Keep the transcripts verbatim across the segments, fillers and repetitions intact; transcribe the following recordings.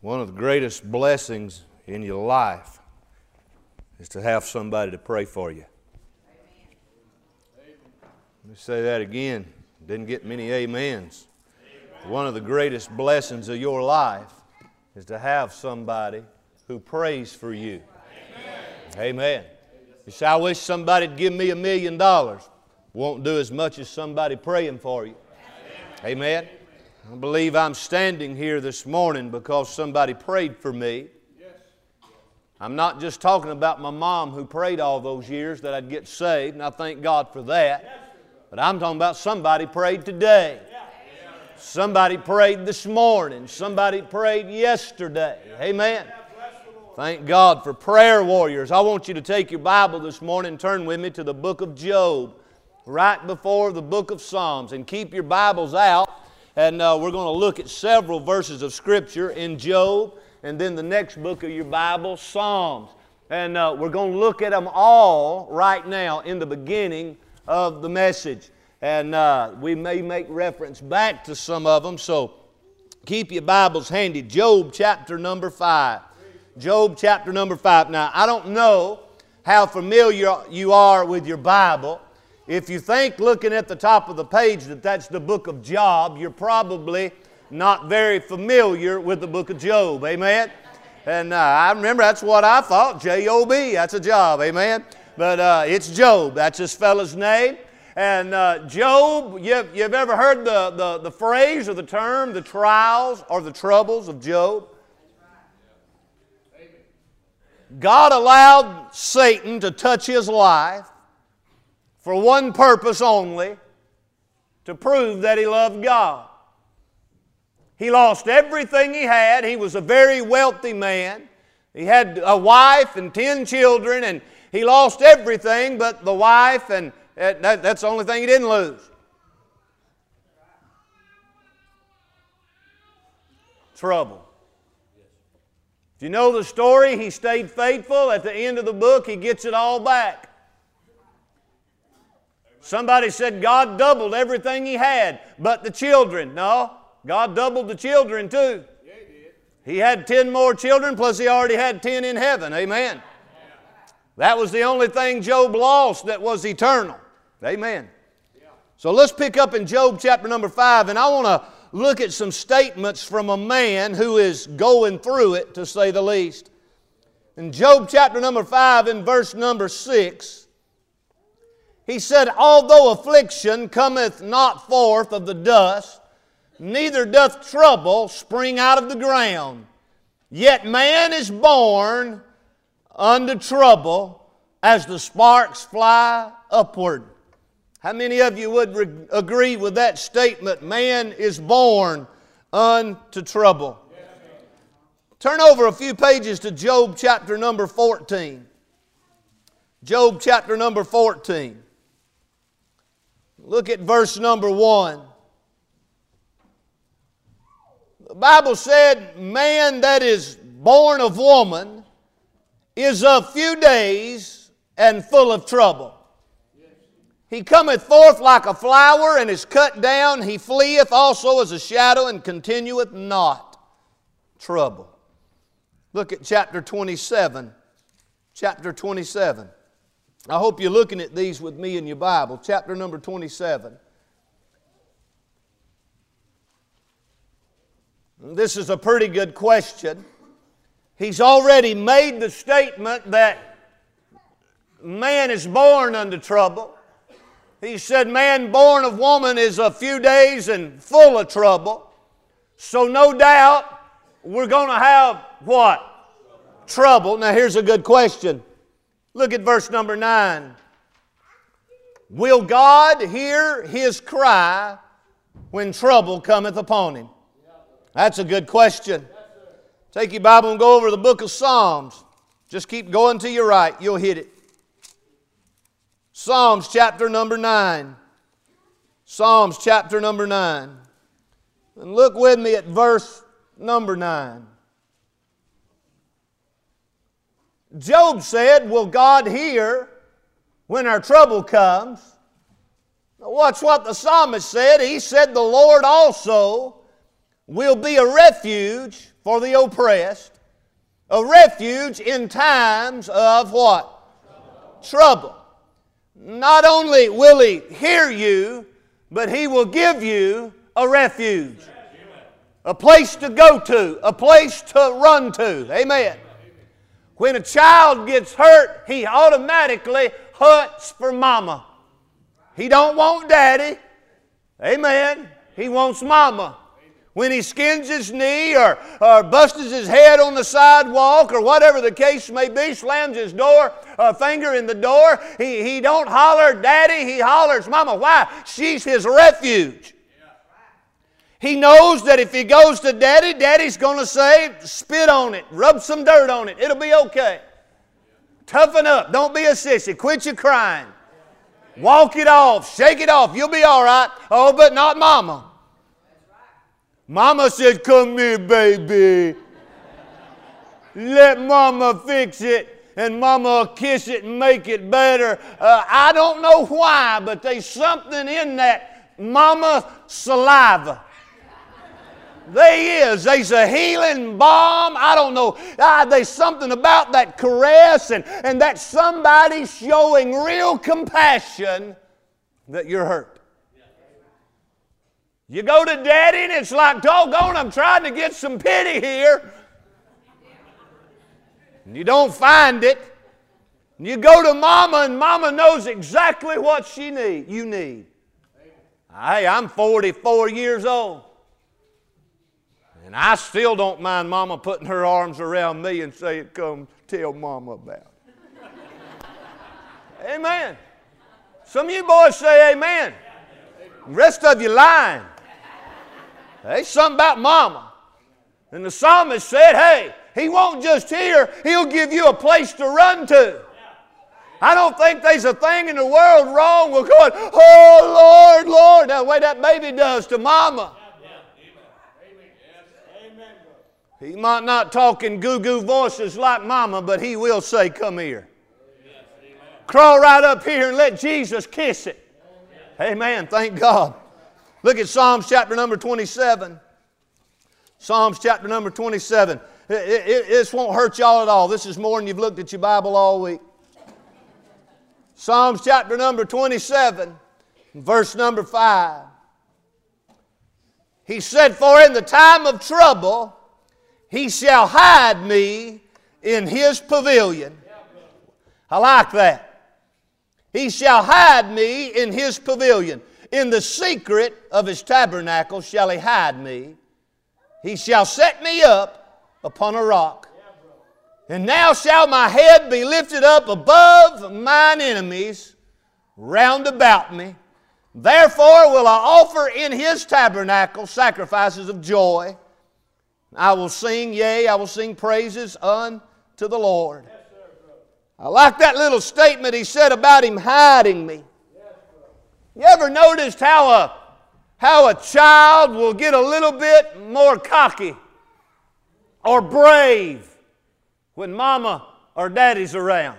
One of the greatest blessings in your life is to have somebody to pray for you. Let me say that again. Didn't get many amens. One of the greatest blessings of your life is to have somebody who prays for you. Amen. Amen. You say, I wish somebody'd give me a million dollars. Won't do as much as somebody praying for you. Amen. Amen. I believe I'm standing here this morning because somebody prayed for me. I'm not just talking about my mom who prayed all those years that I'd get saved, and I thank God for that. But I'm talking about somebody prayed today. Somebody prayed this morning. Somebody prayed yesterday. Amen. Thank God for prayer warriors. I want you to take your Bible this morning and turn with me to the book of Job, right before the book of Psalms. And keep your Bibles out. And uh, we're going to look at several verses of Scripture in Job, and then the next book of your Bible, Psalms. And uh, we're going to look at them all right now in the beginning of the message. And uh, we may make reference back to some of them, so keep your Bibles handy. Job chapter number five. Job chapter number five. Now, I don't know how familiar you are with your Bible. If you think looking at the top of the page that that's the book of Job, you're probably not very familiar with the book of Job. Amen? And uh, I remember that's what I thought, J O B, that's a job. Amen? But uh, it's Job. That's this fella's name. And uh, Job, you've, you've ever heard the, the, the phrase or the term, the trials or the troubles of Job? God allowed Satan to touch his life for one purpose only, to prove that he loved God. He lost everything he had. He was a very wealthy man. He had a wife and ten children, and he lost everything but the wife, and that, that's the only thing he didn't lose. Trouble. If you know the story, he stayed faithful. At the end of the book, he gets it all back. Somebody said God doubled everything he had, but the children. No, God doubled the children too. Yeah, he did. He had ten more children, plus he already had ten in heaven. Amen. Yeah. That was the only thing Job lost that was eternal. Amen. Yeah. So let's pick up in Job chapter number five, and I want to look at some statements from a man who is going through it, to say the least. In Job chapter number five, in verse number six, he said, although affliction cometh not forth of the dust, neither doth trouble spring out of the ground, yet man is born unto trouble as the sparks fly upward. How many of you would re- agree with that statement? Man is born unto trouble. Turn over a few pages to Job chapter number fourteen. Job chapter number fourteen. Look at verse number one. The Bible said, man that is born of woman is of few days and full of trouble. He cometh forth like a flower and is cut down. He fleeth also as a shadow and continueth not. Trouble. Look at chapter twenty-seven. Chapter twenty-seven. I hope you're looking at these with me in your Bible. Chapter number twenty-seven. This is a pretty good question. He's already made the statement that man is born unto trouble. He said man born of woman is a few days and full of trouble. So no doubt we're going to have what? Trouble. Now here's a good question. Look at verse number nine. Will God hear his cry when trouble cometh upon him? That's a good question. Take your Bible and go over to the book of Psalms. Just keep going to your right. You'll hit it. Psalms chapter number nine. Psalms chapter number nine. And look with me at verse number nine. Job said, will God hear when our trouble comes? Now watch what the psalmist said. He said, the Lord also will be a refuge for the oppressed, a refuge in times of what? Trouble. Trouble. Not only will He hear you, but He will give you a refuge. A place to go to, a place to run to. Amen. When a child gets hurt, he automatically hunts for mama. He don't want daddy. Amen. He wants mama. When he skins his knee or, or busts his head on the sidewalk or whatever the case may be, slams his door, a finger in the door, he, he don't holler daddy, he hollers mama. Why? She's his refuge. He knows that if he goes to daddy, daddy's going to say, spit on it, rub some dirt on it. It'll be okay. Toughen up. Don't be a sissy. Quit your crying. Walk it off. Shake it off. You'll be all right. Oh, but not mama. Mama said, come here, baby. Let mama fix it. And mama will kiss it and make it better. Uh, I don't know why, but there's something in that mama saliva. There is. There's a healing balm. I don't know. Ah, there's something about that caress and, and that somebody showing real compassion that you're hurt. You go to daddy and it's like, doggone, I'm trying to get some pity here. And you don't find it. And you go to mama and mama knows exactly what she need. You need. Hey, I'm forty-four years old. And I still don't mind mama putting her arms around me and saying, come tell mama about it. Amen. Some of you boys say amen. The rest of you lying. There's something about mama. And the psalmist said, hey, he won't just hear, he'll give you a place to run to. I don't think there's a thing in the world wrong with going, oh, Lord, Lord. That's the way that baby does to mama. He might not talk in goo-goo voices like mama, but he will say, come here. Crawl right up here and let Jesus kiss it. Amen. Thank God. Look at Psalms chapter number twenty-seven. Psalms chapter number twenty-seven. It, it, this won't hurt y'all at all. This is more than you've looked at your Bible all week. Psalms chapter number twenty-seven, verse number five. He said, for in the time of trouble, He shall hide me in His pavilion. I like that. He shall hide me in His pavilion. In the secret of His tabernacle shall He hide me. He shall set me up upon a rock. And now shall my head be lifted up above mine enemies round about me. Therefore will I offer in His tabernacle sacrifices of joy. I will sing, yea, I will sing praises unto the Lord. I like that little statement he said about Him hiding me. You ever noticed how a, how a child will get a little bit more cocky or brave when mama or daddy's around?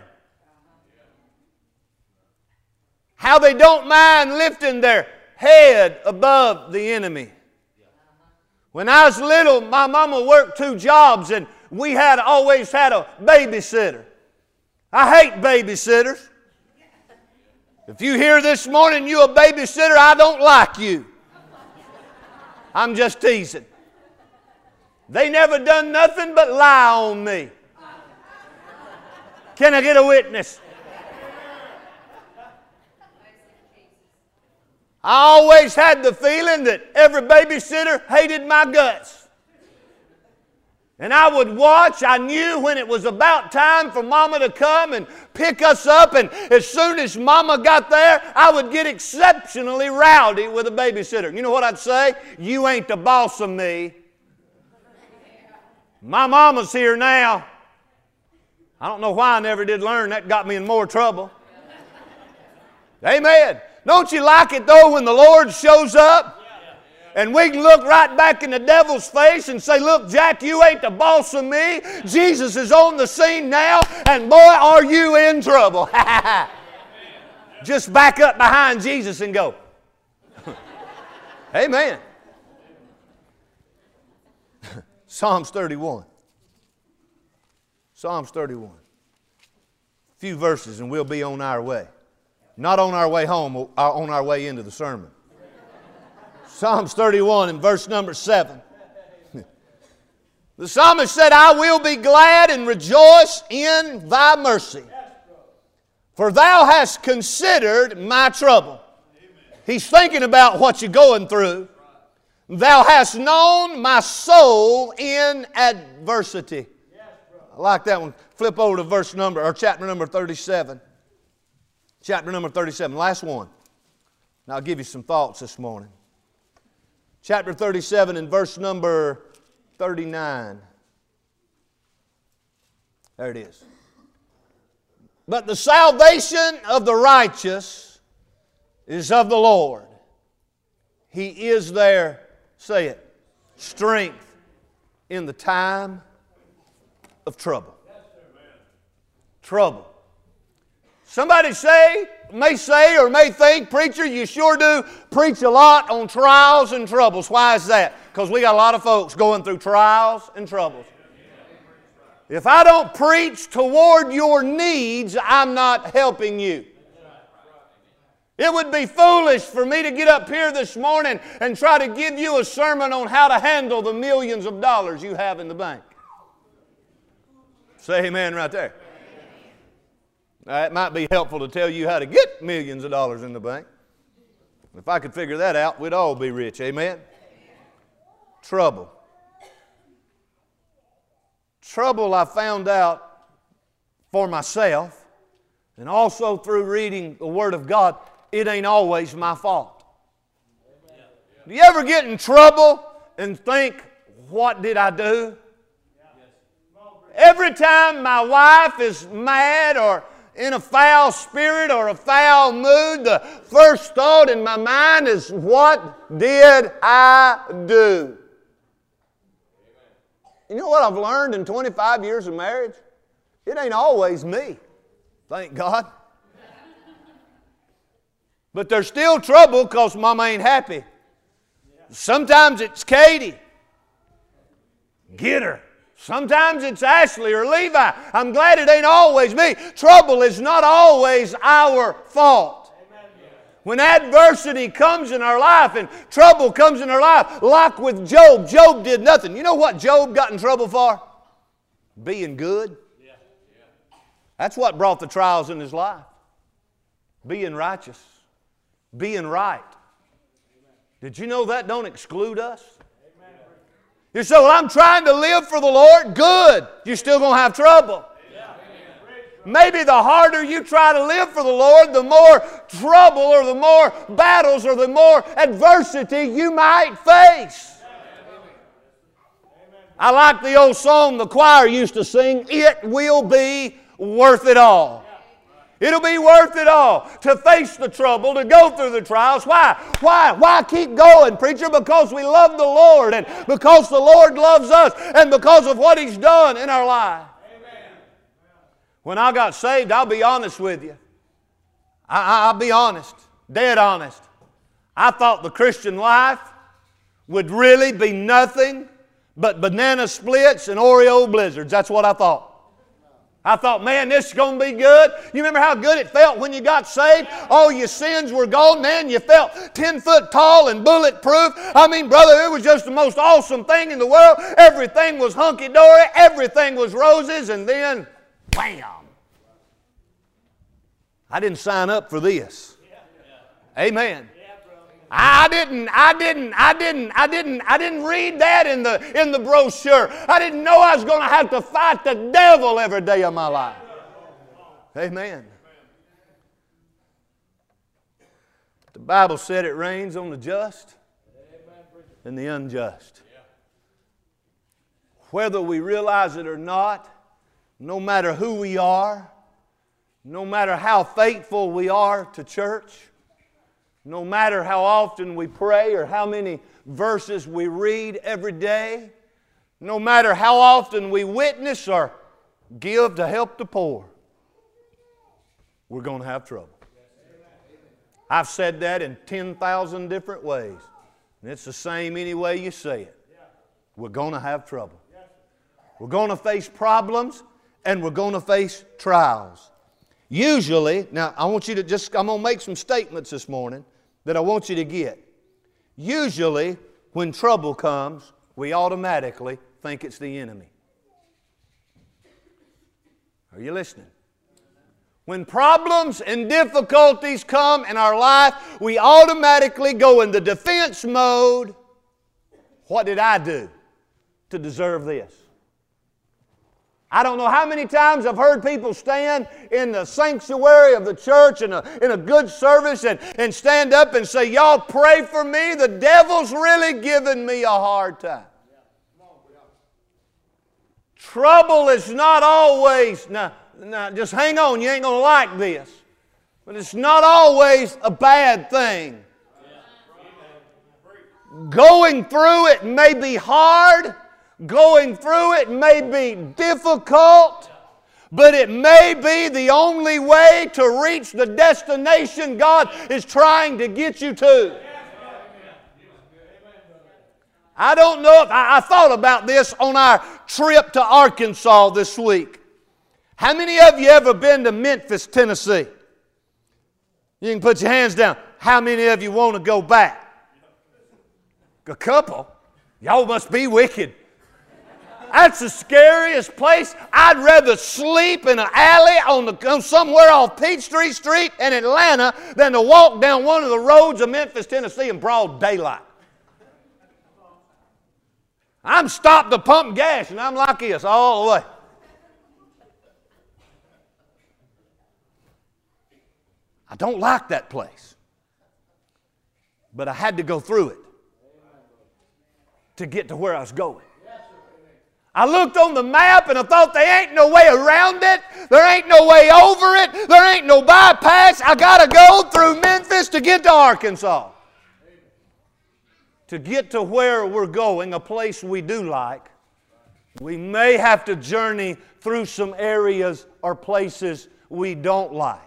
How they don't mind lifting their head above the enemy. When I was little, my mama worked two jobs and we had always had a babysitter. I hate babysitters. If you hear this morning you a babysitter, I don't like you. I'm just teasing. They never done nothing but lie on me. Can I get a witness? I always had the feeling that every babysitter hated my guts. And I would watch. I knew when it was about time for Mama to come and pick us up. And as soon as Mama got there, I would get exceptionally rowdy with a babysitter. You know what I'd say? You ain't the boss of me. My mama's here now. I don't know why I never did learn. That got me in more trouble. Amen. Don't you like it though when the Lord shows up? And we can look right back in the devil's face and say, look, Jack, you ain't the boss of me. Jesus is on the scene now, and boy, are you in trouble. Just back up behind Jesus and go. Psalms thirty-one. Psalms thirty-one. A few verses and we'll be on our way. Not on our way home, on our way into the sermon. Psalms thirty-one and verse number seven. The psalmist said, I will be glad and rejoice in thy mercy, for thou hast considered my trouble. He's thinking about what you're going through. Thou hast known my soul in adversity. I like that one. Flip over to verse number, or chapter number thirty-seven. Chapter number thirty-seven, last one. Now I'll give you some thoughts this morning. Chapter thirty-seven and verse number thirty-nine. There it is. But the salvation of the righteous is of the Lord. He is their, say it, strength in the time of trouble. Trouble. Somebody say, may say or may think, preacher, you sure do preach a lot on trials and troubles. Why is that? Because we got a lot of folks going through trials and troubles. If I don't preach toward your needs, I'm not helping you. It would be foolish for me to get up here this morning and try to give you a sermon on how to handle the millions of dollars you have in the bank. Say amen right there. Now, it might be helpful to tell you how to get millions of dollars in the bank. If I could figure that out, we'd all be rich. Amen? Trouble. Trouble I found out for myself, and also through reading the Word of God, it ain't always my fault. Do you ever get in trouble and think, what did I do? Every time my wife is mad or in a foul spirit or a foul mood, the first thought in my mind is, what did I do? You know what I've learned in twenty-five years of marriage? It ain't always me, thank God. But there's still trouble because Mama ain't happy. Sometimes it's Katie. Get her. Sometimes it's Ashley or Levi. I'm glad it ain't always me. Trouble is not always our fault. When adversity comes in our life and trouble comes in our life, like with Job, Job did nothing. You know what Job got in trouble for? Being good. That's what brought the trials in his life. Being righteous. Being right. Did you know that don't exclude us? You say, well, I'm trying to live for the Lord. Good. You're still going to have trouble. Maybe the harder you try to live for the Lord, the more trouble or the more battles or the more adversity you might face. I like the old song the choir used to sing, it will be worth it all. It'll be worth it all to face the trouble, to go through the trials. Why? Why? Why keep going, preacher? Because we love the Lord and because the Lord loves us and because of what He's done in our life. Amen. When I got saved, I'll be honest with you. I, I, I'll be honest, dead honest. I thought the Christian life would really be nothing but banana splits and Oreo blizzards. That's what I thought. I thought, man, this is going to be good. You remember how good it felt when you got saved? All your sins were gone, man. You felt ten foot tall and bulletproof. I mean, brother, it was just the most awesome thing in the world. Everything was hunky-dory. Everything was roses. And then, wham! I didn't sign up for this. Amen. I didn't, I didn't, I didn't, I didn't, I didn't read that in the in the brochure. I didn't know I was going to have to fight the devil every day of my life. Amen. The Bible said it rains on the just and the unjust. Whether we realize it or not, no matter who we are, no matter how faithful we are to church, no matter how often we pray or how many verses we read every day, no matter how often we witness or give to help the poor, we're going to have trouble. I've said that in ten thousand different ways, and it's the same any way you say it. we're going to have trouble. We're going to face problems, and we're going to face trials. Usually, now I want you to just, I'm going to make some statements this morning that I want you to get. Usually, when trouble comes, we automatically think it's the enemy. Are you listening? When problems and difficulties come in our life, we automatically go into defense mode. What did I do to deserve this? I don't know how many times I've heard people stand in the sanctuary of the church in a, in a good service and, and stand up and say, y'all pray for me, the devil's really giving me a hard time. Trouble is not always, now, now just hang on, you ain't going to like this, but it's not always a bad thing. Going through it may be hard, going through it may be difficult, but it may be the only way to reach the destination God is trying to get you to. I don't know if I, I thought about this on our trip to Arkansas this week. How many of you ever been to Memphis, Tennessee? You can put your hands down. How many of you want to go back? A couple. Y'all must be wicked. That's the scariest place. I'd rather sleep in an alley on the, on somewhere off Peachtree Street in Atlanta than to walk down one of the roads of Memphis, Tennessee in broad daylight. I'm stopped to pump gas and I'm like this all the way. I don't like that place. But I had to go through it to get to where I was going. I looked on the map and I thought there ain't no way around it. There ain't no way over it. There ain't no bypass. I got to go through Memphis to get to Arkansas. To get to where we're going, a place we do like, we may have to journey through some areas or places we don't like.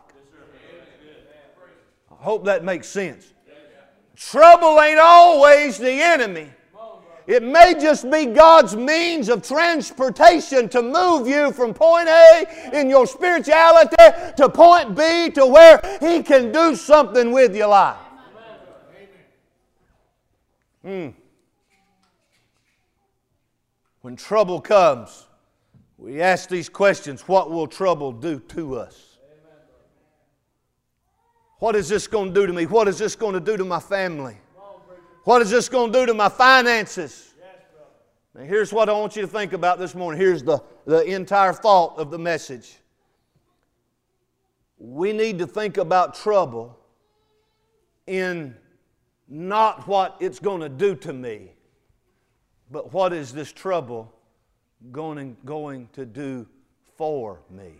I hope that makes sense. Trouble ain't always the enemy. It may just be God's means of transportation to move you from point A in your spirituality to point B to where He can do something with your life. Hmm. When trouble comes, we ask these questions. What will trouble do to us? What is this going to do to me? What is this going to do to my family? What is this going to do to my finances? Now here's what I want you to think about this morning. Here's the, the entire thought of the message. We need to think about trouble in not what it's going to do to me, but what is this trouble going, going to do for me?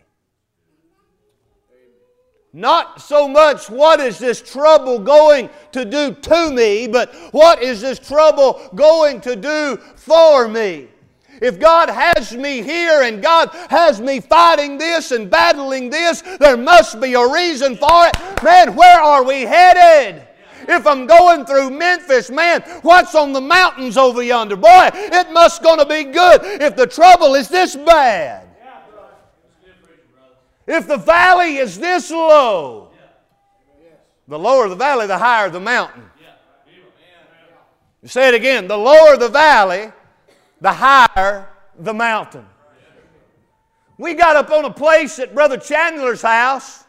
Not so much what is this trouble going to do to me, but what is this trouble going to do for me? If God has me here and God has me fighting this and battling this, there must be a reason for it. Man, where are we headed? If I'm going through Memphis, man, what's on the mountains over yonder? Boy, it must going to be good if the trouble is this bad. If the valley is this low, the lower the valley, the higher the mountain. Say it again. The lower the valley, the higher the mountain. We got up on a place at Brother Chandler's house,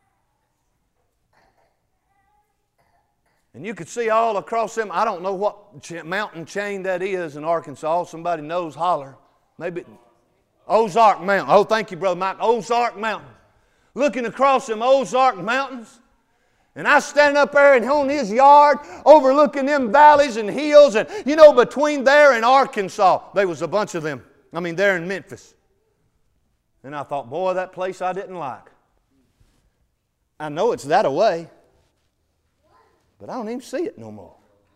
and you could see all across them. I don't know what ch- mountain chain that is in Arkansas. Somebody knows, holler. Maybe Ozark Mountain. Oh, thank you, Brother Mike. Ozark Mountain. Looking across them Ozark Mountains. And I stand up there and on his yard overlooking them valleys and hills. And, you know, between there and Arkansas, there was a bunch of them. I mean, there in Memphis. And I thought, boy, that place I didn't like. I know it's that away, but I don't even see it no more.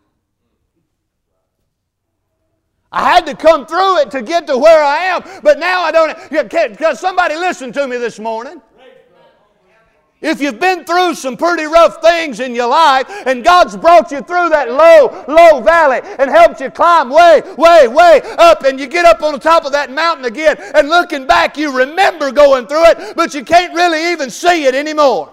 I had to come through it to get to where I am, but now I don't. Can somebody listen to me this morning? If you've been through some pretty rough things in your life and God's brought you through that low, low valley and helped you climb way, way, way up, and you get up on the top of that mountain again and looking back you remember going through it, but you can't really even see it anymore.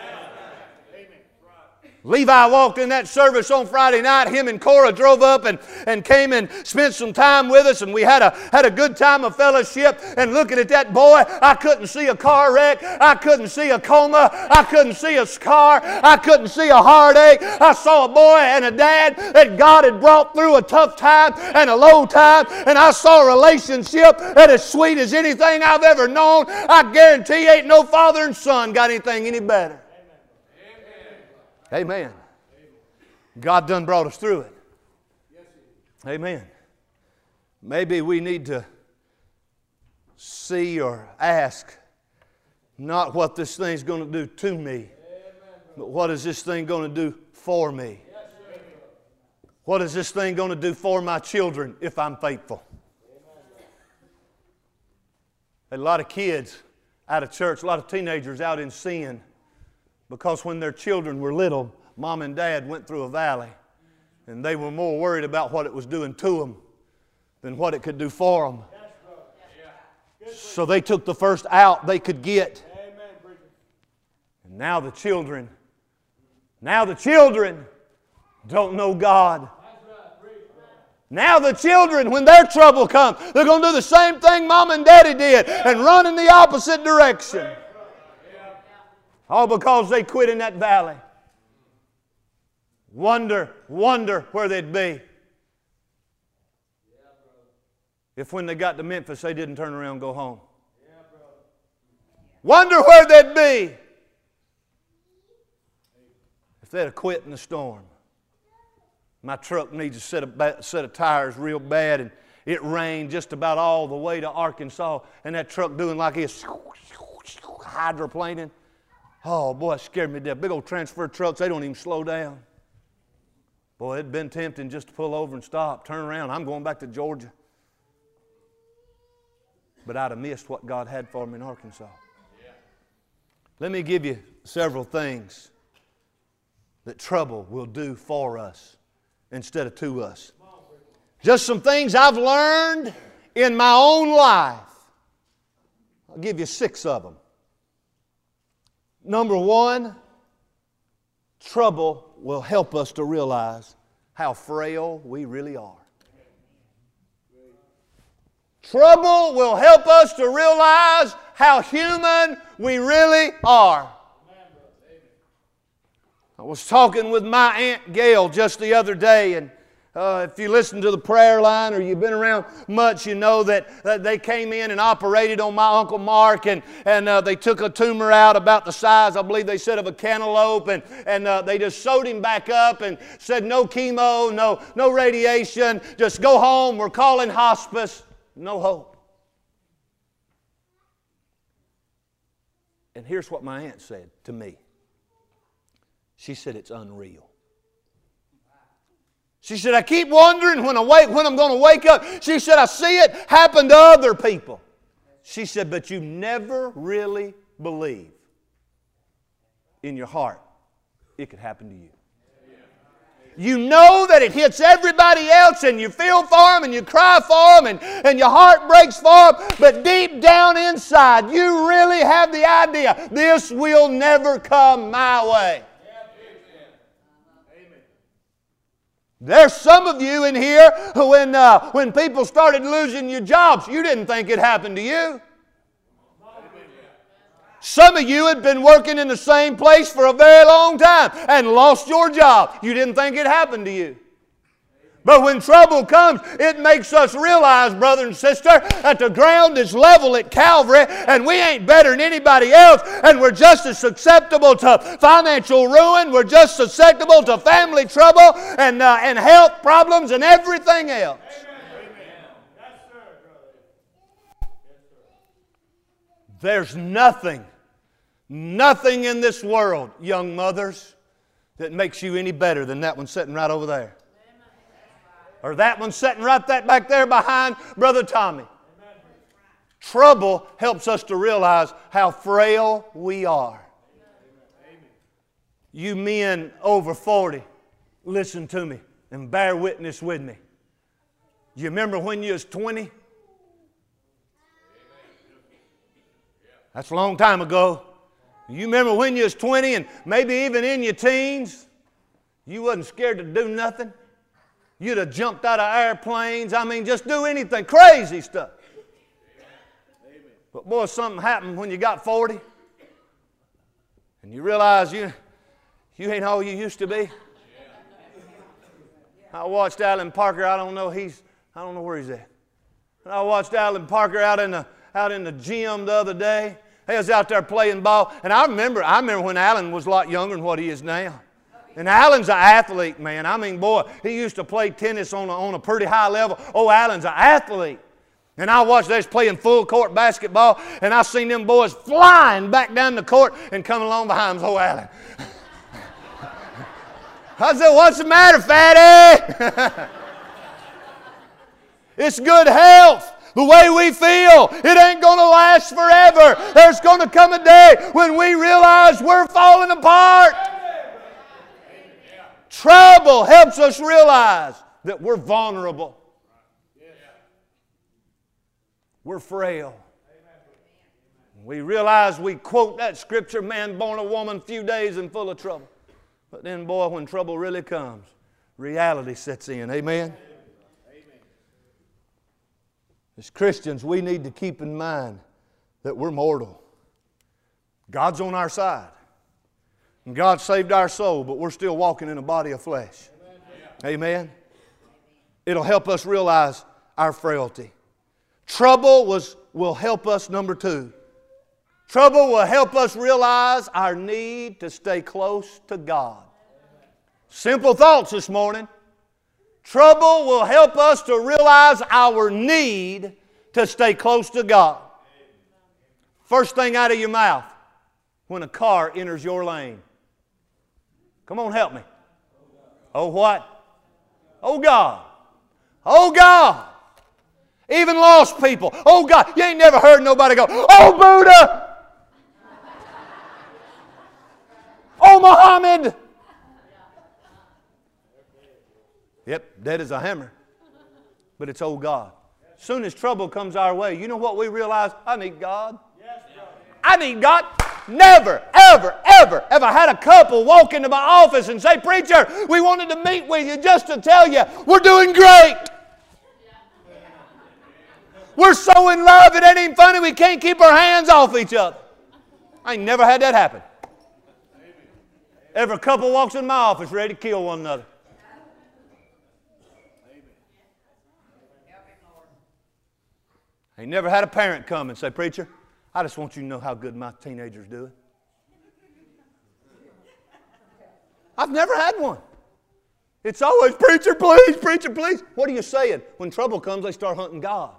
Levi walked in that service on Friday night. Him and Cora drove up and, and came and spent some time with us, and we had a, had a good time of fellowship. And looking at that boy, I couldn't see a car wreck. I couldn't see a coma. I couldn't see a scar. I couldn't see a heartache. I saw a boy and a dad that God had brought through a tough time and a low time, and I saw a relationship that as sweet as anything I've ever known. I guarantee ain't no father and son got anything any better. Amen. God done brought us through it. Amen. Maybe we need to see or ask not what this thing's going to do to me, but what is this thing going to do for me? What is this thing going to do for my children if I'm faithful? A lot of kids out of church, a lot of teenagers out in sin, because when their children were little, mom and dad went through a valley, and they were more worried about what it was doing to them than what it could do for them. So they took the first out they could get. And now the children, now the children don't know God. Now the children, when their trouble comes, they're going to do the same thing mom and daddy did and run in the opposite direction. All because they quit in that valley. Wonder, wonder where they'd be if when they got to Memphis they didn't turn around and go home. Wonder where they'd be if they'd have quit in the storm. My truck needs a set of, ba- set of tires real bad, and it rained just about all the way to Arkansas, and that truck doing like this, hydroplaning. Oh, boy, it scared me to death. Big old transfer trucks, they don't even slow down. Boy, it'd been tempting just to pull over and stop, turn around. I'm going back to Georgia. But I'd have missed what God had for me in Arkansas. Yeah. Let me give you several things that trouble will do for us instead of to us. Just some things I've learned in my own life. I'll give you six of them. Number one, trouble will help us to realize how frail we really are. Trouble will help us to realize how human we really are. I was talking with my Aunt Gail just the other day, and Uh, if you listen to the prayer line or you've been around much, you know that, that they came in and operated on my Uncle Mark, and, and uh, they took a tumor out about the size, I believe they said, of a cantaloupe, and, and uh, they just sewed him back up and said no chemo, no, no radiation, just go home, we're calling hospice, no hope. And here's what my aunt said to me. She said, it's unreal. She said, I keep wondering when, I wake, when I'm going to wake up. She said, I see it happen to other people. She said, but you never really believe in your heart it could happen to you. You know that it hits everybody else, and you feel for them and you cry for them, and, and your heart breaks for them, but deep down inside you really have the idea, this will never come my way. There's some of you in here who when, uh, when people started losing your jobs, you didn't think it happened to you. Some of you had been working in the same place for a very long time and lost your job. You didn't think it happened to you. But when trouble comes, it makes us realize, brother and sister, that the ground is level at Calvary, and we ain't better than anybody else, and we're just as susceptible to financial ruin, we're just susceptible to family trouble and, uh, and health problems and everything else. There's nothing, nothing in this world, young mothers, that makes you any better than that one sitting right over there. Or that one sitting right that back there behind Brother Tommy. Trouble helps us to realize how frail we are. You men over forty, listen to me and bear witness with me. You remember when you was twenty? That's a long time ago. You remember when you was twenty and maybe even in your teens? You wasn't scared to do nothing. You'd have jumped out of airplanes. I mean, just do anything. Crazy stuff. Amen. But boy, something happened when you got forty. And you realize you, you ain't all you used to be. I watched Alan Parker. I don't know, he's, I don't know where he's at. I watched Alan Parker out in the, out in the gym the other day. He was out there playing ball. And I remember, I remember when Alan was a lot younger than what he is now. And Alan's an athlete, man. I mean, boy, he used to play tennis on a, on a pretty high level. Oh, Alan's an athlete. And I watched them playing full court basketball, and I seen them boys flying back down the court and coming along behind them. Oh, Alan. I said, what's the matter, fatty? It's good health. The way we feel, it ain't going to last forever. There's going to come a day when we realize we're falling apart. Trouble helps us realize that we're vulnerable. We're frail. We realize we quote that scripture, man born of woman, few days and full of trouble. But then, boy, when trouble really comes, reality sets in. Amen? As Christians, we need to keep in mind that we're mortal. God's on our side. And God saved our soul, but we're still walking in a body of flesh. Amen. Amen. It'll help us realize our frailty. Trouble was, will help us, number two. Trouble will help us realize our need to stay close to God. Simple thoughts this morning. Trouble will help us to realize our need to stay close to God. First thing out of your mouth when a car enters your lane. Come on, help me. Oh, what? Oh, God. Oh, God. Even lost people. Oh, God. You ain't never heard nobody go, oh, Buddha. Oh, Muhammad. Yep, dead as a hammer. But it's, oh, God. As soon as trouble comes our way, you know what we realize? I need God. I need God. Never, ever, ever, ever had a couple walk into my office and say, preacher, we wanted to meet with you just to tell you we're doing great. We're so in love, it ain't even funny, we can't keep our hands off each other. I ain't never had that happen. Every couple walks in my office ready to kill one another. I ain't never had a parent come and say, preacher, I just want you to know how good my teenager's doing. I've never had one. It's always, preacher, please, preacher, please. What are you saying? When trouble comes, they start hunting God.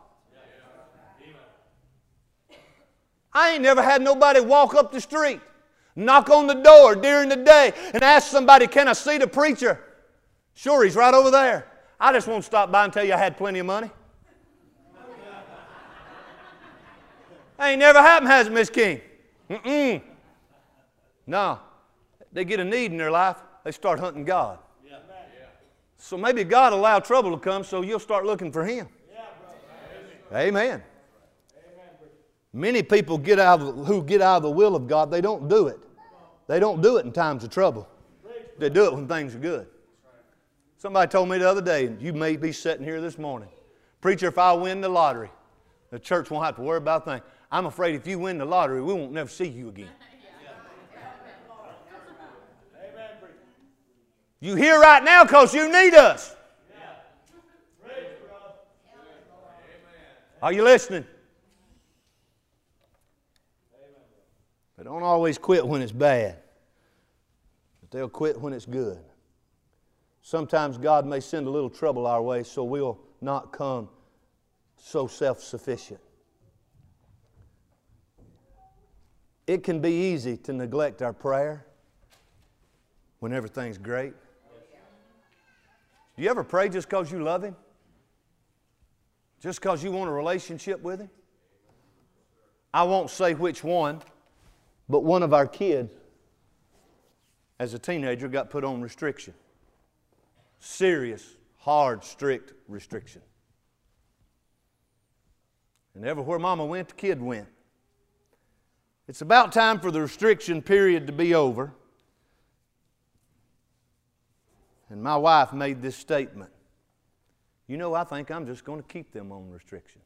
I ain't never had nobody walk up the street, knock on the door during the day, and ask somebody, can I see the preacher? Sure, he's right over there. I just won't stop by and tell you I had plenty of money. That ain't never happened, has it, Miss King? Mm-mm. No. They get a need in their life, they start hunting God. Yeah. So maybe God will allow trouble to come so you'll start looking for Him. Yeah, Amen. Amen. Many people get out of, who get out of the will of God, they don't do it. They don't do it in times of trouble. They do it when things are good. Somebody told me the other day, and you may be sitting here this morning, preacher, if I win the lottery, the church won't have to worry about things. I'm afraid if you win the lottery, we won't never see you again. You here right now because you need us. Are you listening? They don't always quit when it's bad, but they'll quit when it's good. Sometimes God may send a little trouble our way so we'll not come so self-sufficient. It can be easy to neglect our prayer when everything's great. Do you ever pray just because you love Him? Just because you want a relationship with Him? I won't say which one, but one of our kids as a teenager, got put on restriction. Serious, hard, strict restriction. And everywhere Mama went, the kid went. It's about time for the restriction period to be over. And my wife made this statement. You know, I think I'm just going to keep them on restriction.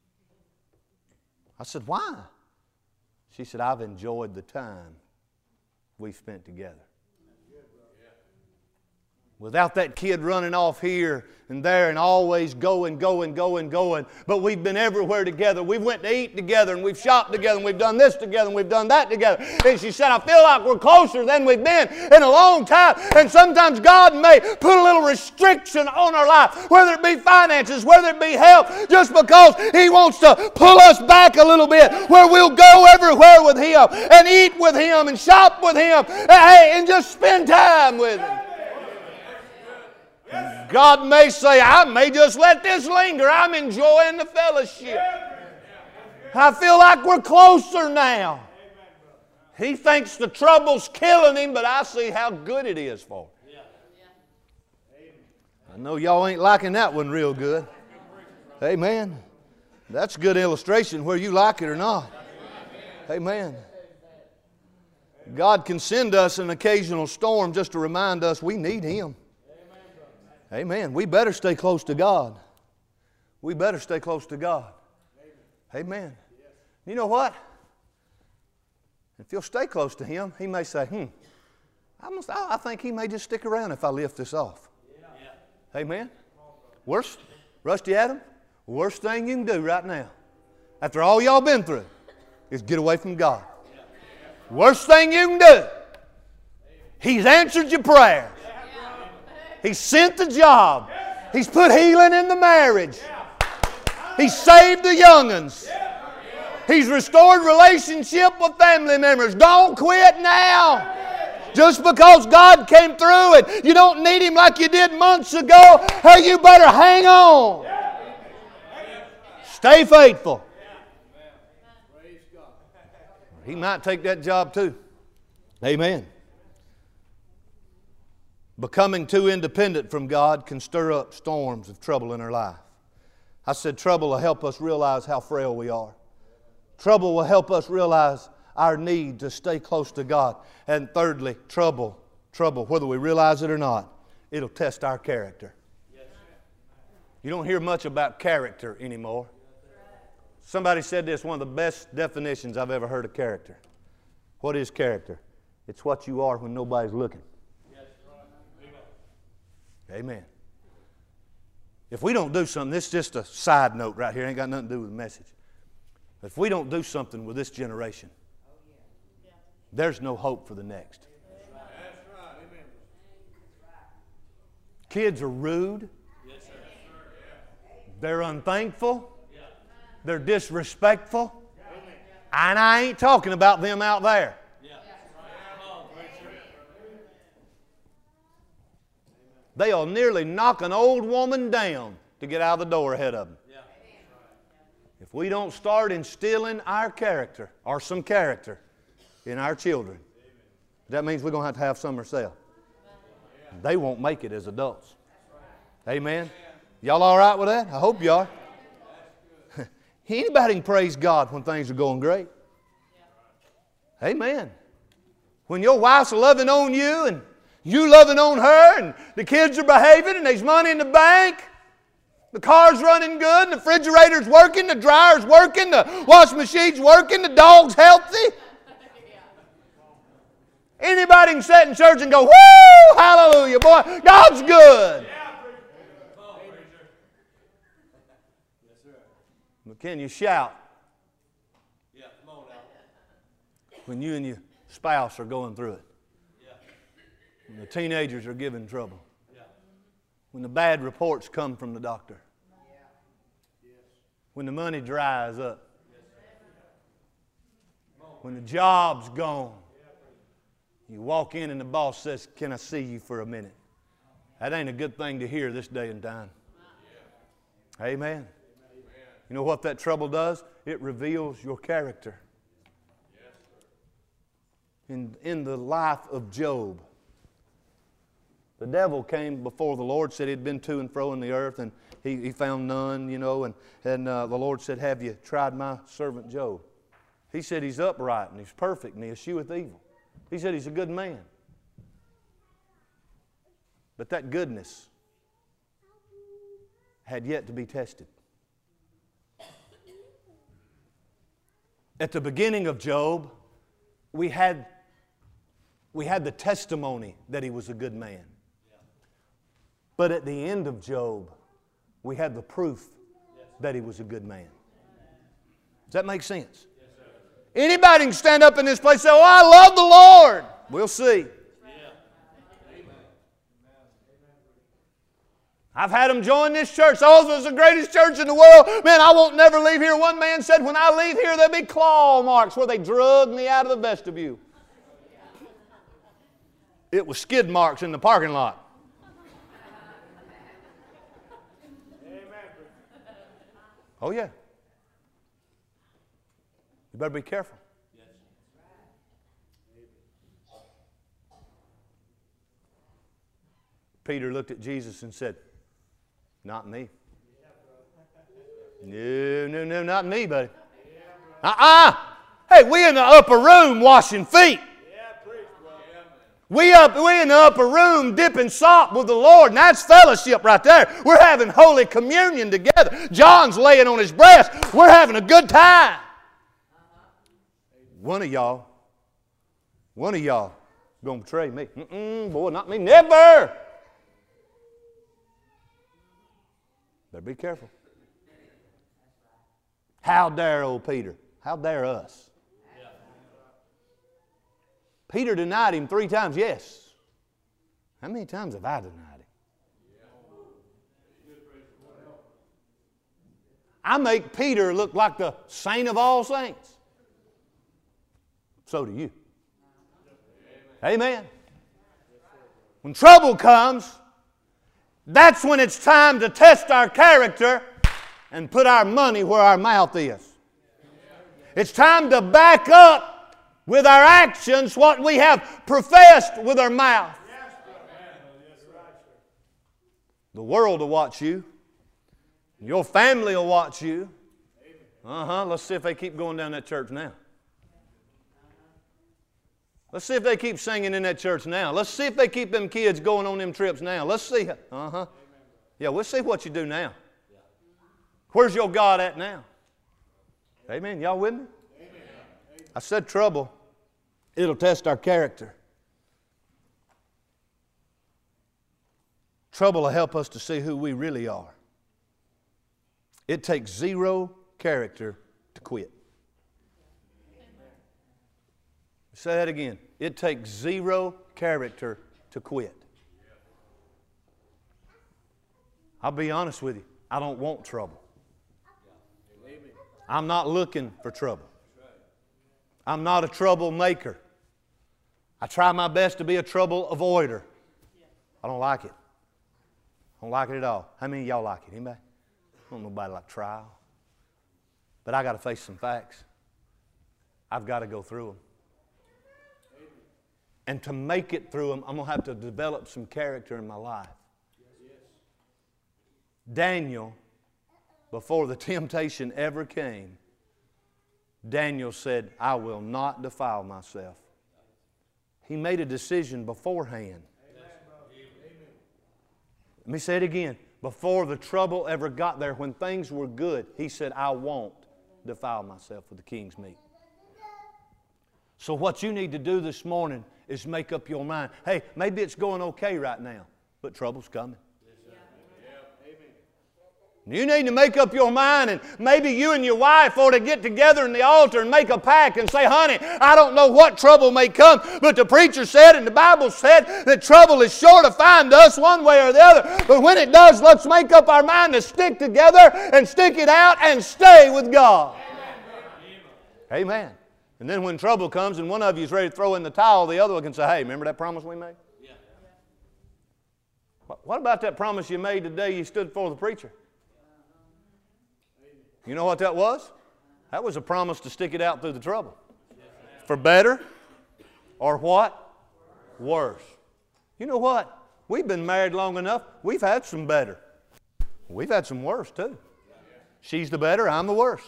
I said, why? She said, I've enjoyed the time we've spent together. Without that kid running off here and there and always going, going, going, going. But we've been everywhere together. We've went to eat together and we've shopped together and we've done this together and we've done that together. And she said, I feel like we're closer than we've been in a long time. And sometimes God may put a little restriction on our life, whether it be finances, whether it be health, just because He wants to pull us back a little bit where we'll go everywhere with Him and eat with Him and shop with Him and just spend time with Him. God may say, I may just let this linger. I'm enjoying the fellowship. I feel like we're closer now. He thinks the trouble's killing him, but I see how good it is for him. I know y'all ain't liking that one real good. Amen. That's a good illustration whether you like it or not. Amen. God can send us an occasional storm just to remind us we need Him. Amen. We better stay close to God. We better stay close to God. Amen. You know what? If you'll stay close to Him, He may say, hmm, I, must, I think He may just stick around if I lift this off. Amen. Worst, Rusty Adam, worst thing you can do right now, after all y'all been through, is get away from God. Worst thing you can do. He's answered your prayer. He's sent the job. He's put healing in the marriage. He's saved the young'uns. He's restored relationship with family members. Don't quit now. Just because God came through and you don't need Him like you did months ago, hey, you better hang on. Stay faithful. He might take that job too. Amen. Becoming too independent from God can stir up storms of trouble in our life. I said trouble will help us realize how frail we are. Trouble will help us realize our need to stay close to God. And thirdly, trouble, trouble, whether we realize it or not, it'll test our character. You don't hear much about character anymore. Somebody said this, one of the best definitions I've ever heard of character. What is character? It's what you are when nobody's looking. Amen. If we don't do something, this is just a side note right here. Ain't got nothing to do with the message. If we don't do something with this generation, there's no hope for the next. Kids are rude. They're unthankful. They're disrespectful. And I ain't talking about them out there. They'll nearly knock an old woman down to get out of the door ahead of them. Yeah. If we don't start instilling our character, or some character, in our children, amen, that means we're going to have to have some ourselves. They won't make it as adults. Amen? Y'all all right with that? I hope you are. Anybody can praise God when things are going great. Amen. When your wife's loving on you and you loving on her, and the kids are behaving, and there's money in the bank, the car's running good, and the refrigerator's working, the dryer's working, the washing machine's working, the dog's healthy. Anybody can sit in church and go, woo, hallelujah, boy, God's good. But can you shout when you and your spouse are going through it? When the teenagers are giving trouble. When the bad reports come from the doctor. When the money dries up. When the job's gone. You walk in and the boss says, can I see you for a minute? That ain't a good thing to hear this day and time. Amen. You know what that trouble does? It reveals your character. In, in the life of Job, The devil came before the Lord, said he'd been to and fro in the earth, and he, he found none, you know, and, and uh, the Lord said, have you tried my servant Job? He said he's upright and he's perfect and he escheweth evil. He said he's a good man. But that goodness had yet to be tested. At the beginning of Job, we had, we had the testimony that he was a good man. But at the end of Job, we had the proof that he was a good man. Does that make sense? Anybody can stand up in this place and say, oh, I love the Lord. We'll see. I've had them join this church. Oh, it's the greatest church in the world. Man, I won't never leave here. One man said, when I leave here, there'll be claw marks where they drug me out of the vestibule. It was skid marks in the parking lot. Oh, yeah. You better be careful. Peter looked at Jesus and said, not me. No, no, no, not me, buddy. Uh-uh. Hey, we in the upper room washing feet. We up, we in the upper room dipping salt with the Lord, and that's fellowship right there. We're having Holy Communion together. John's laying on his breast. We're having a good time. One of y'all, one of y'all going to betray me. Mm-mm, boy, not me. Never. Better be careful. How dare old Peter? How dare us? Yeah. Peter denied him three times, yes. How many times have I denied him? I make Peter look like the saint of all saints. So do you. Amen. When trouble comes, that's when it's time to test our character and put our money where our mouth is. It's time to back up with our actions what we have professed with our mouth. The world will watch you. Your family will watch you. Uh-huh. Let's see if they keep going down that church now. Let's see if they keep singing in that church now. Let's see if they keep them kids going on them trips now. Let's see. Uh-huh. Yeah, we'll see what you do now. Where's your God at now? Amen. Y'all with me? I said trouble. It'll test our character. Trouble will help us to see who we really are. It takes zero character to quit. Say that again. It takes zero character to quit. I'll be honest with you. I don't want trouble. I'm not looking for trouble. I'm not a troublemaker. I try my best to be a trouble avoider. I don't like it. I don't like it at all. How many of y'all like it? Anybody? I don't know nobody like trial. But I got to face some facts. I've got to go through them. And to make it through them, I'm going to have to develop some character in my life. Daniel, before the temptation ever came, Daniel said, I will not defile myself. He made a decision beforehand. Let me say it again. Before the trouble ever got there, when things were good, he said, I won't defile myself with the king's meat. So what you need to do this morning is make up your mind. Hey, maybe it's going okay right now, but trouble's coming. You need to make up your mind, and maybe you and your wife ought to get together in the altar and make a pact and say, honey, I don't know what trouble may come, but the preacher said and the Bible said that trouble is sure to find us one way or the other. But when it does, let's make up our mind to stick together and stick it out and stay with God. Amen. Amen. And then when trouble comes and one of you is ready to throw in the towel, the other one can say, hey, remember that promise we made? Yeah. What about that promise you made the day you stood before the preacher? You know what that was? That was a promise to stick it out through the trouble. For better or what? Worse. You know what? We've been married long enough. We've had some better. We've had some worse too. She's the better, I'm the worse.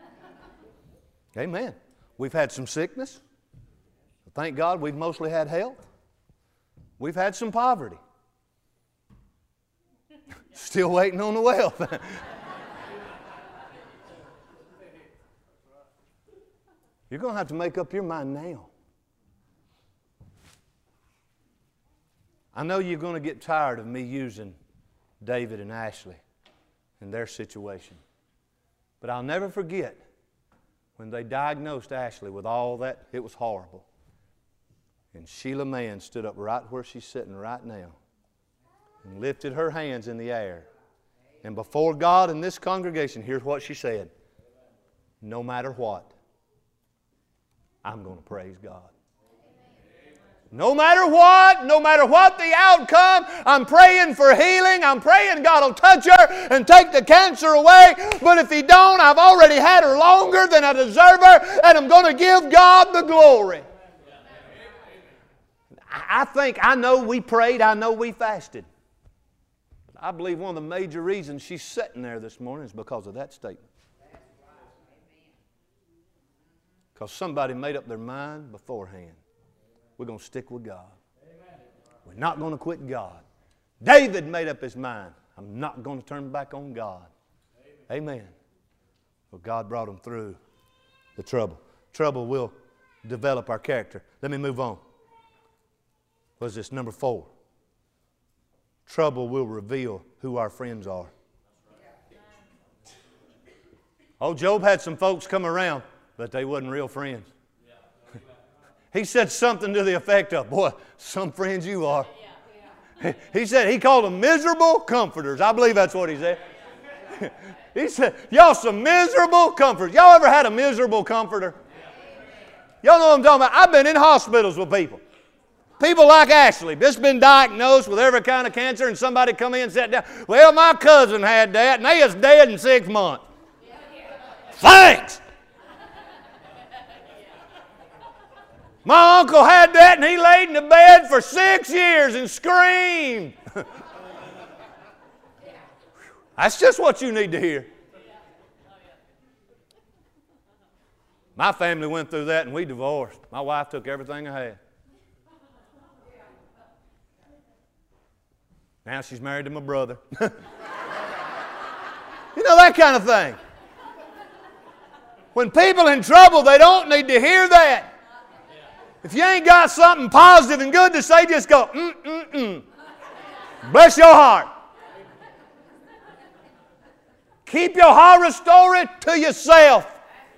Amen. We've had some sickness. Thank God we've mostly had health. We've had some poverty. Still waiting on the wealth. You're going to have to make up your mind now. I know you're going to get tired of me using David and Ashley and their situation. But I'll never forget when they diagnosed Ashley with all that. It was horrible. And Sheila Mann stood up right where she's sitting right now and lifted her hands in the air. And before God and this congregation, here's what she said. No matter what, I'm going to praise God. No matter what, no matter what the outcome, I'm praying for healing. I'm praying God will touch her and take the cancer away. But if He don't, I've already had her longer than I deserve her, and I'm going to give God the glory. I think, I know we prayed, I know we fasted. I believe one of the major reasons she's sitting there this morning is because of that statement. Because somebody made up their mind beforehand. We're going to stick with God. We're not going to quit God. David made up his mind. I'm not going to turn back on God. Amen. Well, God brought him through the trouble. Trouble will develop our character. Let me move on. What's this? Number four. Trouble will reveal who our friends are. Oh, Job had some folks come around, but they wasn't real friends. He said something to the effect of, boy, some friends you are. He said, he called them miserable comforters. I believe that's what he said. He said, y'all some miserable comforters. Y'all ever had a miserable comforter? Y'all know what I'm talking about? I've been in hospitals with people. People like Ashley, just been diagnosed with every kind of cancer, and somebody come in and sat down. Well, my cousin had that, and they is dead in six months. Thanks! My uncle had that, and he laid in the bed for six years and screamed. That's just what you need to hear. My family went through that, and we divorced. My wife took everything I had. Now she's married to my brother. You know, that kind of thing. When people in trouble, they don't need to hear that. If you ain't got something positive and good to say, just go, mm, mm, mm. Bless your heart. Keep your horror story to yourself.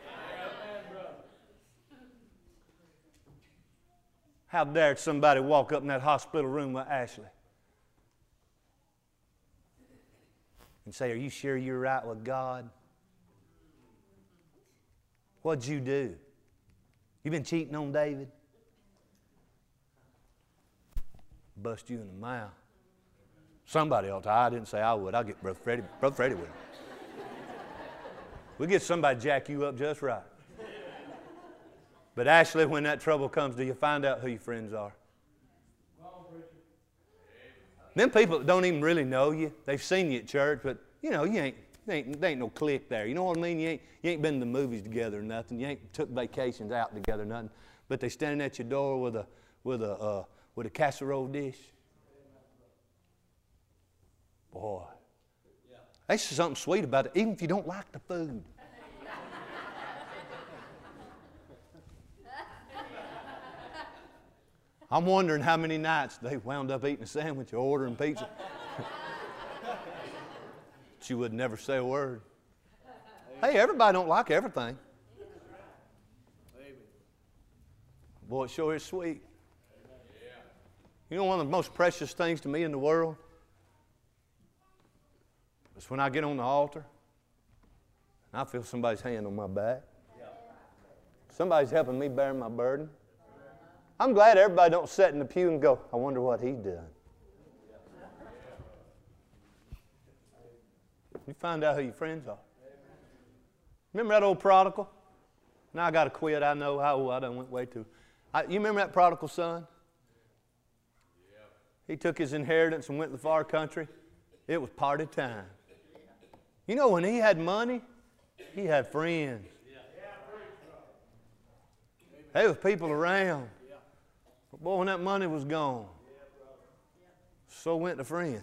How dared somebody walk up in that hospital room with Ashley and say, are you sure you're right with God? What'd you do? You been cheating on David? Bust you in the mouth. Somebody ought to. I didn't say I would. I'll get Brother Freddie. Brother Freddie with him. We'll get somebody to jack you up just right. But Ashley, when that trouble comes, do you find out who your friends are? Them people that don't even really know you, they've seen you at church, but you know, you ain't, you ain't, there ain't no clique there. You know what I mean? You ain't, you ain't been to the movies together or nothing. You ain't took vacations out together or nothing. But they standing at your door with a, with a, uh, with a casserole dish. Boy, there's something sweet about it, even if you don't like the food. I'm wondering how many nights they wound up eating a sandwich or ordering pizza. She would never say a word. Hey, everybody don't like everything. Boy, it sure is sweet. You know one of the most precious things to me in the world is when I get on the altar and I feel somebody's hand on my back. Somebody's helping me bear my burden. I'm glad everybody don't sit in the pew and go, I wonder what he's done. You find out who your friends are. Remember that old prodigal? Now I got to quit. I know how old I done went way too. I, you remember that prodigal son? he took his inheritance and went to the far country. It was party time. You know, when he had money, he had friends. There was people around. But boy, when that money was gone, so went the friends.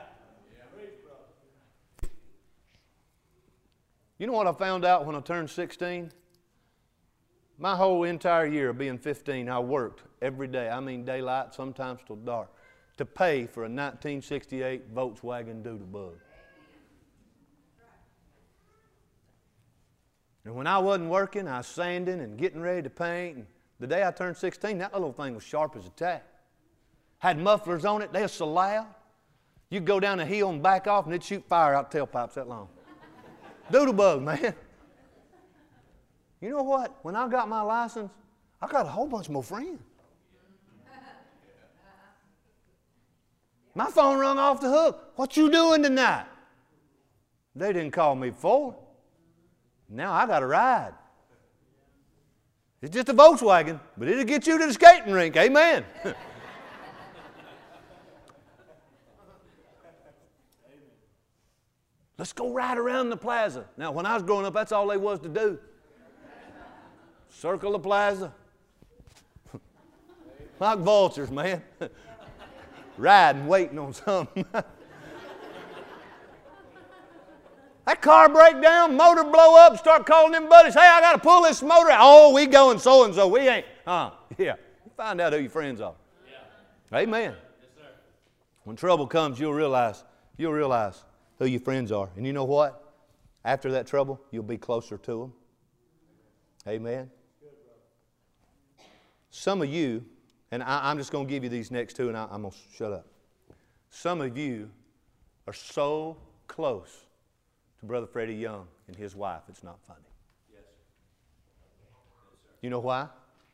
You know what I found out when I turned sixteen? My whole entire year of being fifteen, I worked every day, I mean daylight, sometimes till dark, to pay for a nineteen sixty-eight Volkswagen Doodlebug. And when I wasn't working, I was sanding and getting ready to paint. And the day I turned sixteen, that little thing was sharp as a tack. Had mufflers on it, they were so loud. You'd go down a hill and back off and it'd shoot fire out tailpipes that long. Doodlebug, man. You know what? When I got my license, I got a whole bunch more friends. My phone rung off the hook. What you doing tonight? They didn't call me before. Now I got a ride. It's just a Volkswagen, but it'll get you to the skating rink. Amen. Let's go ride around the plaza. Now, when I was growing up, that's all there was to do. Circle the plaza. Like vultures, man. Riding, waiting on something. That car break down, motor blow up, start calling them buddies. Hey, I got to pull this motor out. Oh, we going so-and-so. We ain't. Huh? Yeah. Find out who your friends are. Yeah. Amen. Yes, sir. When trouble comes, you'll realize, you'll realize who your friends are. And you know what? After that trouble, you'll be closer to them. Amen. Some of you, and I, I'm just going to give you these next two, and I, I'm going to shut up. Some of you are so close to Brother Freddie Young and his wife, it's not funny. Yes. Yes, sir. You know why?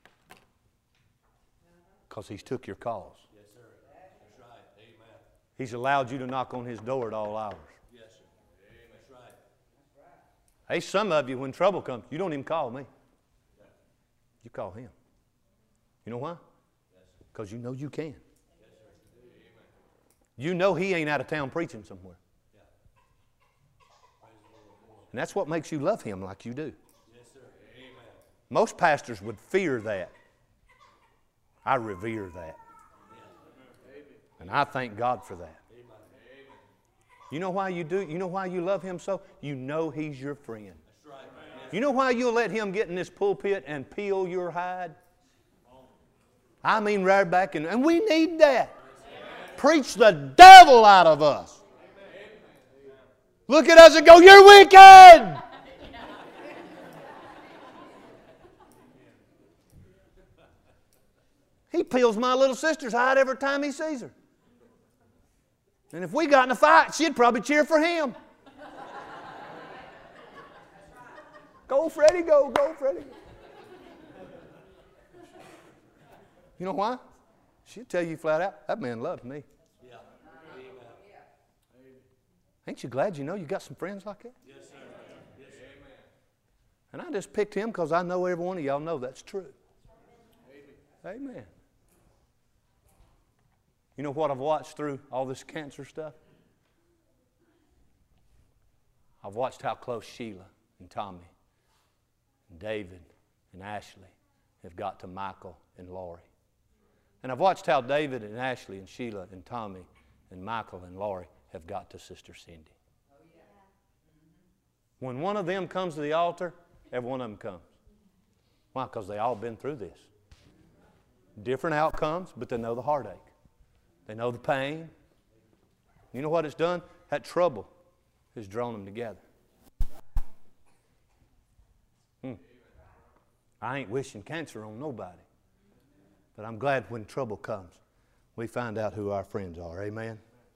Because he's took your calls. Yes, sir. That's right. Amen. He's allowed you to knock on his door at all hours. Yes, sir. Amen. That's right. That's right. Hey, some of you, when trouble comes, you don't even call me. Yeah. You call him. You know why? Because you know you can. Yes, sir. Amen. You know he ain't out of town preaching somewhere. Yeah. And that's what makes you love him like you do. Yes, sir. Amen. Most pastors would fear that. I revere that. And I thank God for that. You know why you do? You know why you love him so? You know he's your friend. You know why you'll let him get in this pulpit and peel your hide? I mean right back in, and we need that. Preach the devil out of us. Look at us and go, you're wicked! He peels my little sister's hide every time he sees her. And if we got in a fight, she'd probably cheer for him. Go, Freddie, go, go, Freddie. You know why? She'll tell you flat out, that man loves me. Yeah. Ain't you glad you know you got some friends like that? Yes, sir. Yes, sir. And I just picked him because I know every one of y'all know that's true. Amen. Amen. You know what I've watched through all this cancer stuff? I've watched how close Sheila and Tommy and David and Ashley have got to Michael and Lori. And I've watched how David and Ashley and Sheila and Tommy and Michael and Lori have got to Sister Cindy. Oh, yeah. When one of them comes to the altar, every one of them comes. Why? Because they all been through this. Different outcomes, but they know the heartache. They know the pain. You know what it's done? That trouble has drawn them together. Hmm. I ain't wishing cancer on nobody. But I'm glad when trouble comes, we find out who our friends are. Amen?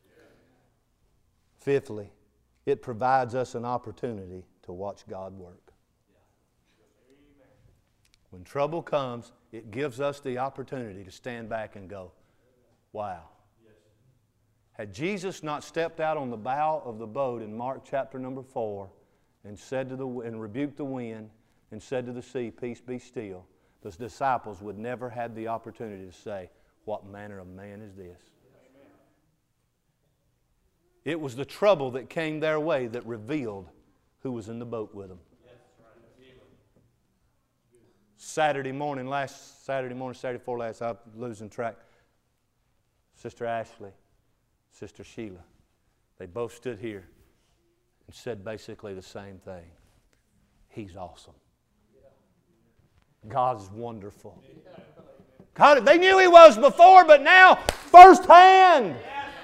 Fifthly, it provides us an opportunity to watch God work. When trouble comes, it gives us the opportunity to stand back and go, wow. Had Jesus not stepped out on the bow of the boat in Mark chapter number four and said to the and rebuked the wind and said to the sea, peace be still, the disciples would never have the opportunity to say, what manner of man is this? It was the trouble that came their way that revealed who was in the boat with them. Saturday morning, last Saturday morning, Saturday before last, I'm losing track. Sister Ashley, Sister Sheila, they both stood here and said basically the same thing. He's awesome. God's wonderful. God, they knew He was before, but now firsthand.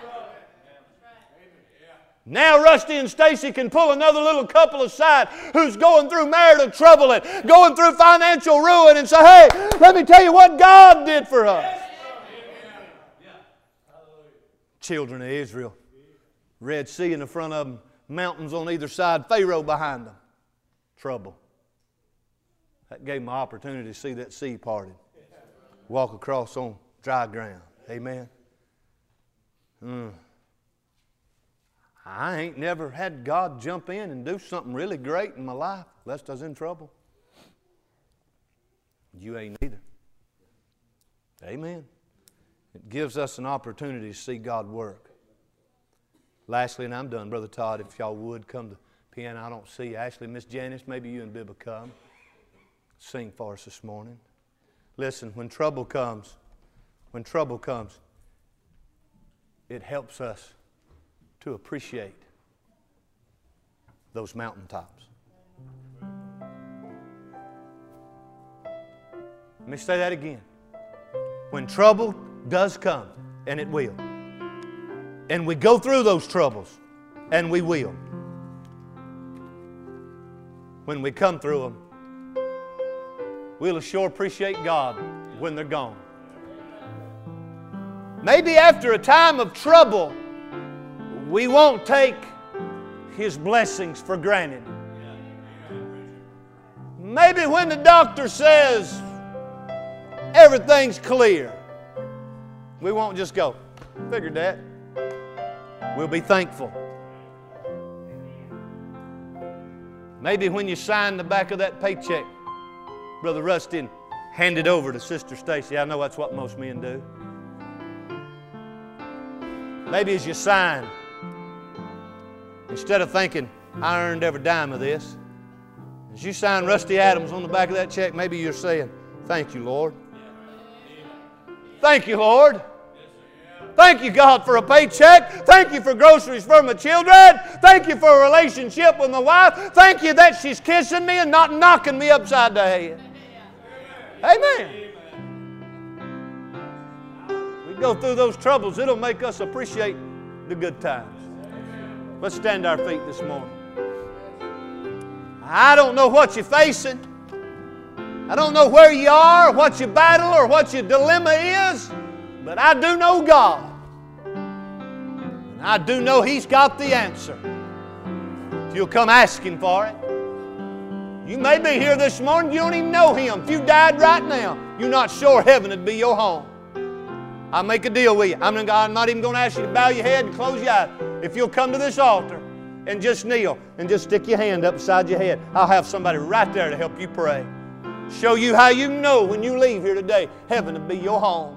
Now Rusty and Stacy can pull another little couple aside who's going through marital trouble and going through financial ruin and say, hey, let me tell you what God did for us. Children of Israel. Red Sea in the front of them, mountains on either side, Pharaoh behind them. Trouble. That gave them an opportunity to see that sea parted. Walk across on dry ground. Amen. Mm. I ain't never had God jump in and do something really great in my life, lest I was in trouble. You ain't either. Amen. It gives us an opportunity to see God work. Lastly, and I'm done, Brother Todd, if y'all would come to the piano. I don't see Ashley, Miss Janice, maybe you and Bibba come. Sing for us this morning. Listen, when trouble comes, when trouble comes, it helps us to appreciate those mountaintops. Let me say that again. When trouble does come, and it will, and we go through those troubles, and we will, when we come through them, we'll sure appreciate God when they're gone. Maybe after a time of trouble, we won't take His blessings for granted. Maybe when the doctor says everything's clear, we won't just go, figured that. We'll be thankful. Maybe when you sign the back of that paycheck, Brother Rusty, and hand it over to Sister Stacy. I know that's what most men do. Maybe as you sign, instead of thinking, I earned every dime of this, as you sign Rusty Adams on the back of that check, maybe you're saying, thank you, Lord. Thank you, Lord. Thank you, God, for a paycheck. Thank you for groceries for my children. Thank you for a relationship with my wife. Thank you that she's kissing me and not knocking me upside the head. Amen. We go through those troubles, it'll make us appreciate the good times. Let's stand to our feet this morning. I don't know what you're facing. I don't know where you are, what your battle or what your dilemma is, but I do know God. And I do know He's got the answer. If you'll come asking for it. You may be here this morning, you don't even know Him. If you died right now, you're not sure heaven would be your home. I'll make a deal with you. I'm not even going to ask you to bow your head and close your eyes. If you'll come to this altar and just kneel and just stick your hand up beside your head, I'll have somebody right there to help you pray. Show you how you know when you leave here today, heaven will be your home.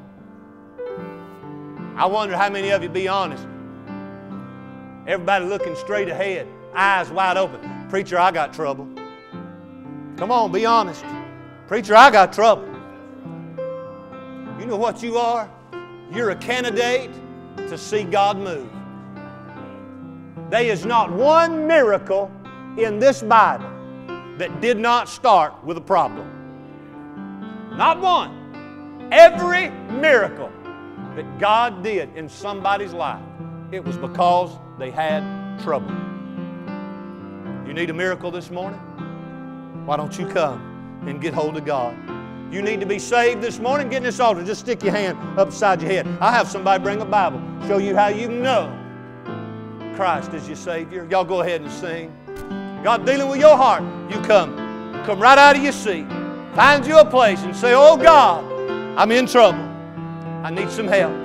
I wonder how many of you be honest. Everybody looking straight ahead, eyes wide open. Preacher, I got trouble. Come on, be honest. Preacher, I got trouble. You know what you are? You're a candidate to see God move. There is not one miracle in this Bible that did not start with a problem. Not one. Every miracle that God did in somebody's life, it was because they had trouble. You need a miracle this morning? Why don't you come and get hold of God? You need to be saved this morning? Get in this altar. Just stick your hand up beside your head. I'll have somebody bring a Bible. Show you how you know Christ is your Savior. Y'all go ahead and sing. God dealing with your heart. You come. Come right out of your seat. Find you a place and say, oh God, I'm in trouble. I need some help.